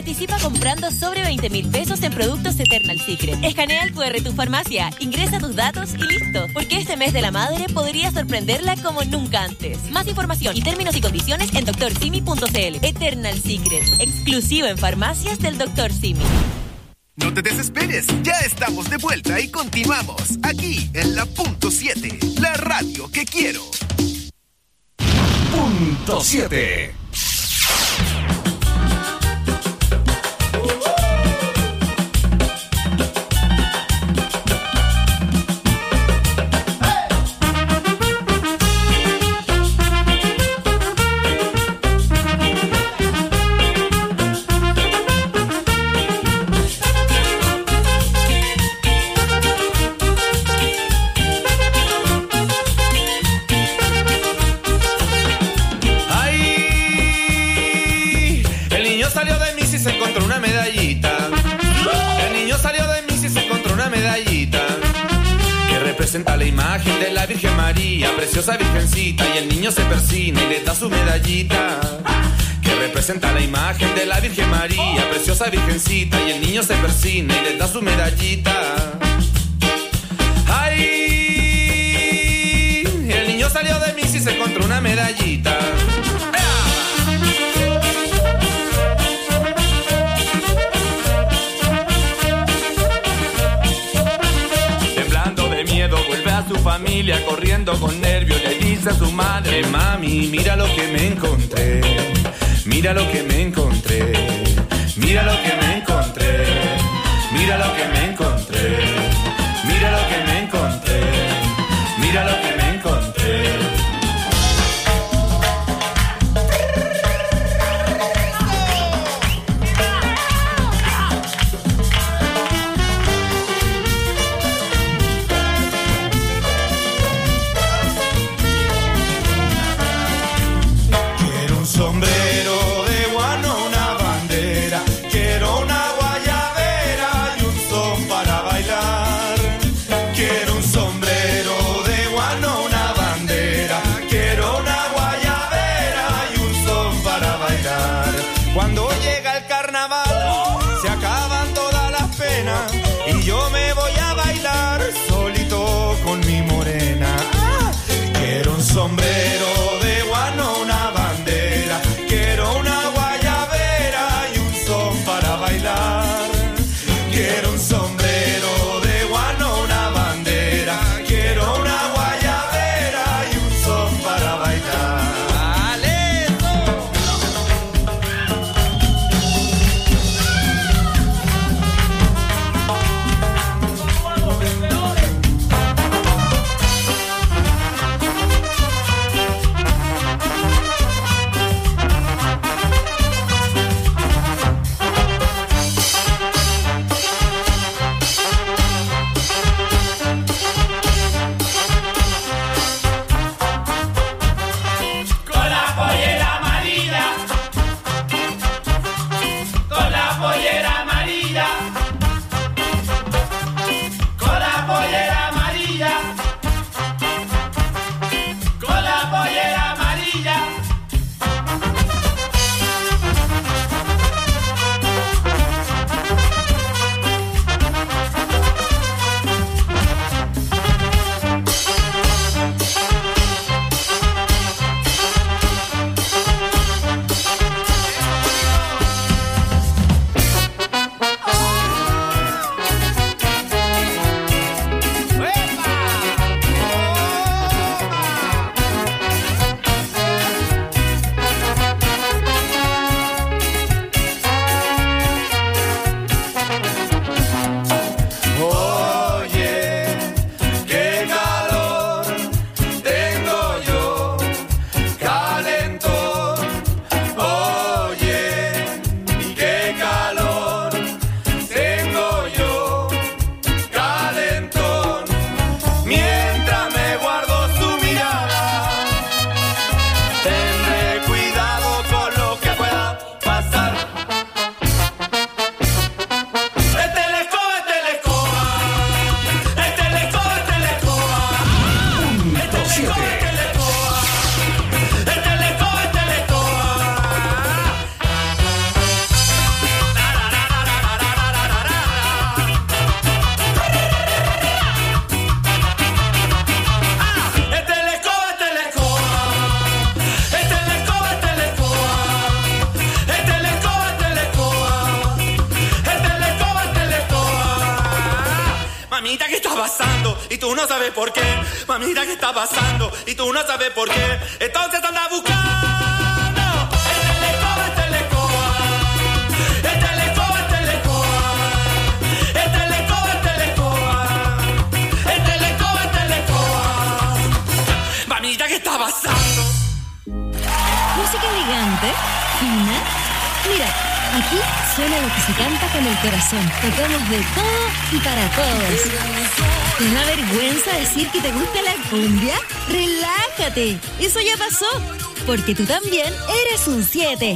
Participa comprando sobre 20.000 pesos en productos Eternal Secret. Escanea el QR de tu farmacia, ingresa tus datos y listo. Porque este mes de la madre podría sorprenderla como nunca antes. Más información y términos y condiciones en doctorsimi.cl. Eternal Secret, exclusivo en farmacias del Dr. Simi. No te desesperes, ya estamos de vuelta y continuamos aquí en la Punto 7, la radio que quiero. Punto 7. Presenta la imagen de la Virgen María, preciosa virgencita, y el niño se persina y le da su medallita. Que representa la imagen de la Virgen María, preciosa virgencita, y el niño se persina y le da su medallita. ¡Ay! El niño salió de misa y se encontró una medallita. Vuelve a su familia corriendo con nervios, le dice a su madre: mami, mira lo que me encontré, mira lo que me encontré, mira lo que me encontré, mira lo que me encontré, mira lo que me encontré, mira lo que me encontré. Y yo me voy a bailar solito con mi morena. Quiero un sombrero de guano, una bandera. Quiero una guayabera y un son para bailar. Quiero un sombrero de guano, una bandera. Quiero una guayabera y un son para bailar. Mamita, ¿qué está pasando? Y tú no sabes por qué. Mamita, ¿qué está pasando? Y tú no sabes por qué. Entonces anda buscando. Este le coba. Este le coba. Este le coba. Este le coba. Este le coba. Este le coba. Este le coba. Mamita, ¿qué está pasando? Música elegante, fina. Mira, aquí suena lo que se canta con el corazón. Tocamos de todo y para todos. ¿Te da vergüenza decir que te gusta la cumbia? ¡Relájate! Eso ya pasó, porque tú también eres un 7.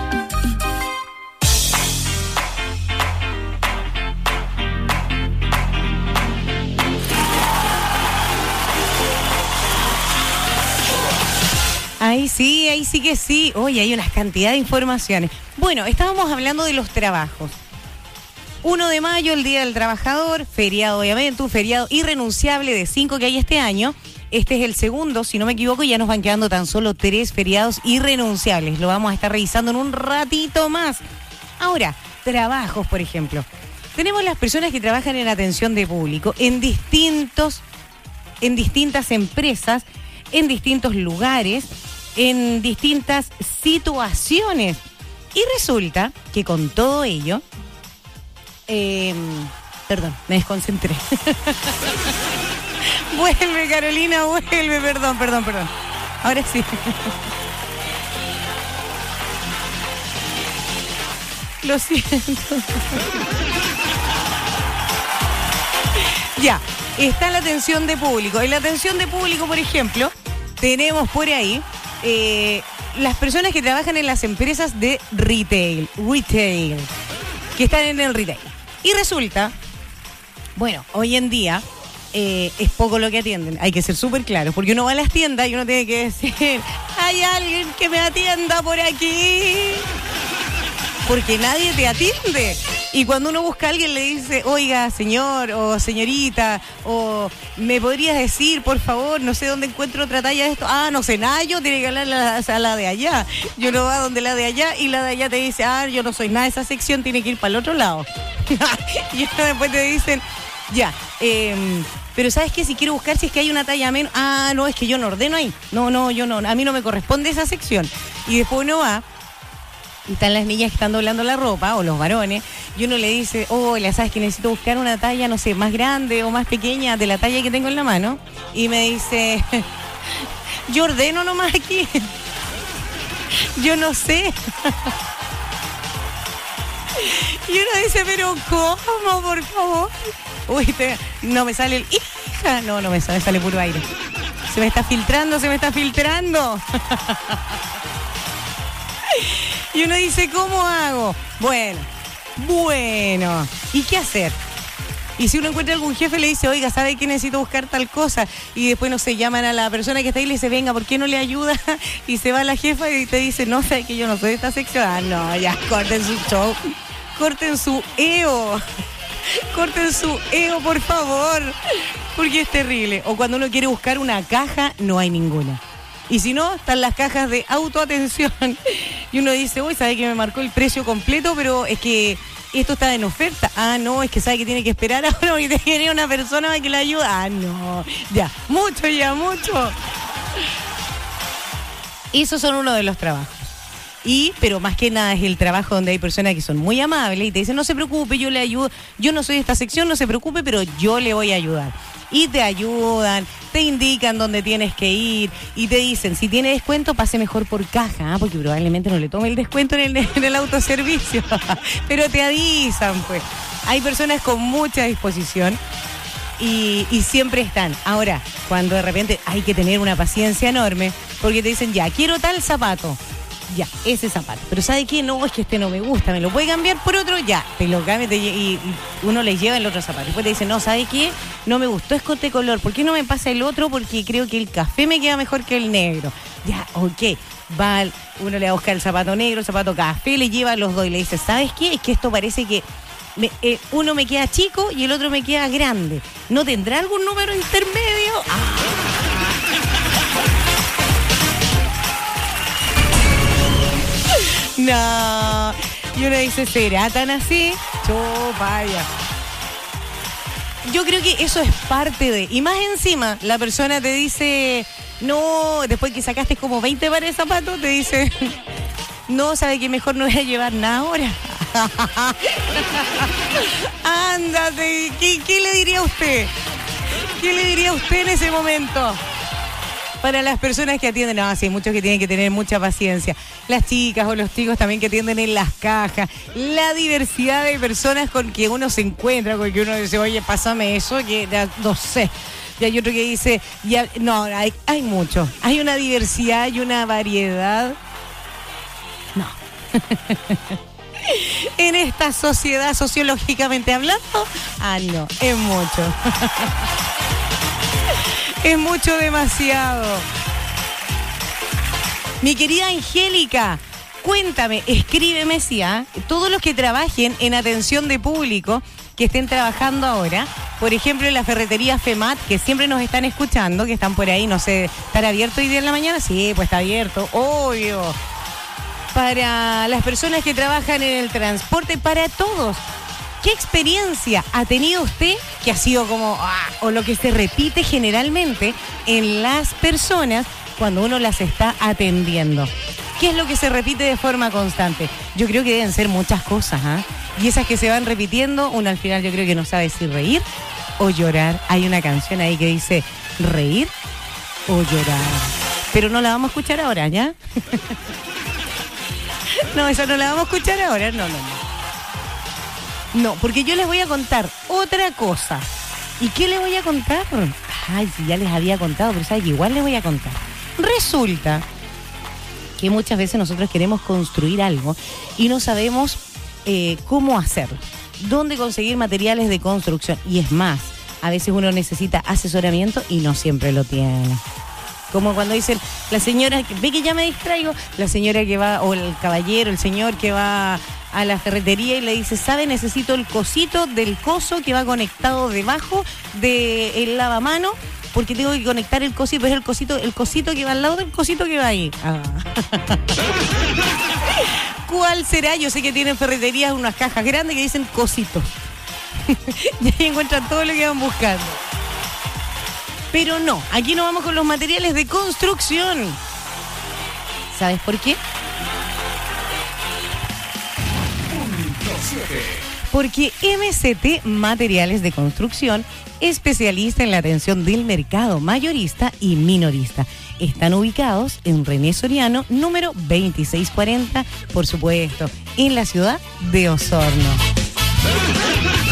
Ahí sí que sí. Oye, hay una cantidad de informaciones. Bueno, estábamos hablando de los trabajos. 1 de mayo, el Día del Trabajador, feriado obviamente, un feriado irrenunciable de 5 que hay este año. Este es el segundo, si no me equivoco, y ya nos van quedando tan solo 3 feriados irrenunciables. Lo vamos a estar revisando en un ratito más. Ahora, trabajos, por ejemplo. Tenemos las personas que trabajan en atención de público en distintas empresas, en distintos lugares, en distintas situaciones. Y resulta que con todo ello, perdón, me desconcentré. Vuelve, Carolina, vuelve, perdón. Ahora sí. Lo siento. Ya, está la atención de público. En la atención de público, por ejemplo, tenemos por ahí las personas que trabajan en las empresas de retail, que están en el retail. Y resulta, bueno, hoy en día es poco lo que atienden, hay que ser súper claros, porque uno va a las tiendas y uno tiene que decir, hay alguien que me atienda por aquí, porque nadie te atiende. Y cuando uno busca a alguien le dice, oiga, señor o señorita, o me podrías decir, por favor, no sé dónde encuentro otra talla de esto. Ah, no sé nada, yo tiene que hablar a la de allá. Yo no va donde la de allá y la de allá te dice, yo no soy nada de esa sección, tiene que ir para el otro lado. Y después te dicen, ya, pero ¿sabes qué? Si quiero buscar si es que hay una talla menos. No, es que yo no ordeno ahí. No, yo no, a mí no me corresponde esa sección. Y después uno va, y están las niñas que están doblando la ropa, o los varones, y uno le dice, hola, ¿sabes que necesito buscar una talla, no sé, más grande o más pequeña de la talla que tengo en la mano? Y me dice, yo ordeno nomás aquí. Yo no sé. Y uno dice, pero ¿cómo? Por favor. Uy, no me sale el hija. No me sale puro aire. Se me está filtrando. Y uno dice, ¿cómo hago? Bueno. ¿Y qué hacer? Y si uno encuentra algún jefe, le dice, oiga, ¿sabe que necesito buscar tal cosa? Y después, no sé, llaman a la persona que está ahí y le dice, venga, ¿por qué no le ayuda? Y se va la jefa y te dice, no, ¿sabe que yo no soy de esta sección? No, ya, corten su show. Corten su ego. Corten su ego, por favor. Porque es terrible. O cuando uno quiere buscar una caja, no hay ninguna. Y si no, están las cajas de autoatención. Y uno dice, uy, sabe que me marcó el precio completo, pero es que esto está en oferta. No, es que sabe que tiene que esperar ahora y tiene una persona que le ayuda. No, ya, mucho. Esos son uno de los trabajos. Pero más que nada es el trabajo donde hay personas que son muy amables y te dicen, no se preocupe, yo le ayudo, yo no soy de esta sección, no se preocupe, pero yo le voy a ayudar. Y te ayudan, te indican dónde tienes que ir y te dicen, si tiene descuento, pase mejor por caja, porque probablemente no le tome el descuento en el autoservicio. Pero te avisan, pues. Hay personas con mucha disposición y siempre están. Ahora, cuando de repente hay que tener una paciencia enorme, porque te dicen, ya, quiero tal zapato. Ya, ese zapato. Pero ¿sabe qué? No, es que este no me gusta, ¿me lo puede cambiar por otro? Ya, te lo cambia y uno le lleva el otro zapato. Después te dice, no, ¿sabe qué? No me gustó este color. ¿Por qué no me pasa el otro? Porque creo que el café me queda mejor que el negro. Ya, ok. Uno le va a buscar el zapato negro, el zapato café, le lleva los dos y le dice, ¿sabes qué? Es que esto parece que uno me queda chico y el otro me queda grande. ¿No tendrá algún número intermedio? No. Y uno dice, ¿será tan así? Vaya. Yo creo que eso es parte de... Y más encima, la persona te dice... No, después que sacaste como 20 pares de zapatos, te dice... No, sabe que mejor no voy a llevar nada ahora. Ándate, ¿qué le diría a usted? ¿Qué le diría a usted en ese momento? Para las personas que atienden, no, sí, muchos que tienen que tener mucha paciencia. Las chicas o los chicos también que atienden en las cajas. La diversidad de personas con que uno se encuentra, con que uno dice, oye, pásame eso, que ya, no sé. Y hay otro que dice, ya, no, hay mucho. Hay una diversidad, hay una variedad. No. En esta sociedad, sociológicamente hablando, no, es mucho. Es mucho, demasiado. Mi querida Angélica, cuéntame, escríbeme si todos los que trabajen en atención de público, que estén trabajando ahora, por ejemplo en la ferretería FEMAT, que siempre nos están escuchando, que están por ahí, no sé, ¿estará abierto hoy día en la mañana? Sí, pues está abierto, obvio. Para las personas que trabajan en el transporte, para todos. ¿Qué experiencia ha tenido usted que ha sido como, o lo que se repite generalmente en las personas cuando uno las está atendiendo? ¿Qué es lo que se repite de forma constante? Yo creo que deben ser muchas cosas, y esas que se van repitiendo, uno al final yo creo que no sabe si reír o llorar. Hay una canción ahí que dice reír o llorar. Pero no la vamos a escuchar ahora, ¿ya? No, esa no la vamos a escuchar ahora, no. No, porque yo les voy a contar otra cosa. ¿Y qué les voy a contar? Ay, si ya les había contado, pero sabe que igual les voy a contar. Resulta que muchas veces nosotros queremos construir algo y no sabemos cómo hacerlo, dónde conseguir materiales de construcción. Y es más, a veces uno necesita asesoramiento y no siempre lo tiene. Como cuando dicen, la señora, ve que ya me distraigo, la señora que va, o el caballero, el señor que va a la ferretería y le dice, ¿sabe? Necesito el cosito del coso que va conectado debajo del lavamano, porque tengo que conectar el cosito, pero es el cosito que va al lado del cosito que va ahí. ¿Cuál será? Yo sé que tienen ferreterías unas cajas grandes que dicen cositos. Y ahí encuentran todo lo que van buscando. Pero no, aquí no vamos con los materiales de construcción. ¿Sabes por qué? Porque MCT Materiales de Construcción, especialista en la atención del mercado mayorista y minorista. Están ubicados en René Soriano, número 2640, por supuesto, en la ciudad de Osorno.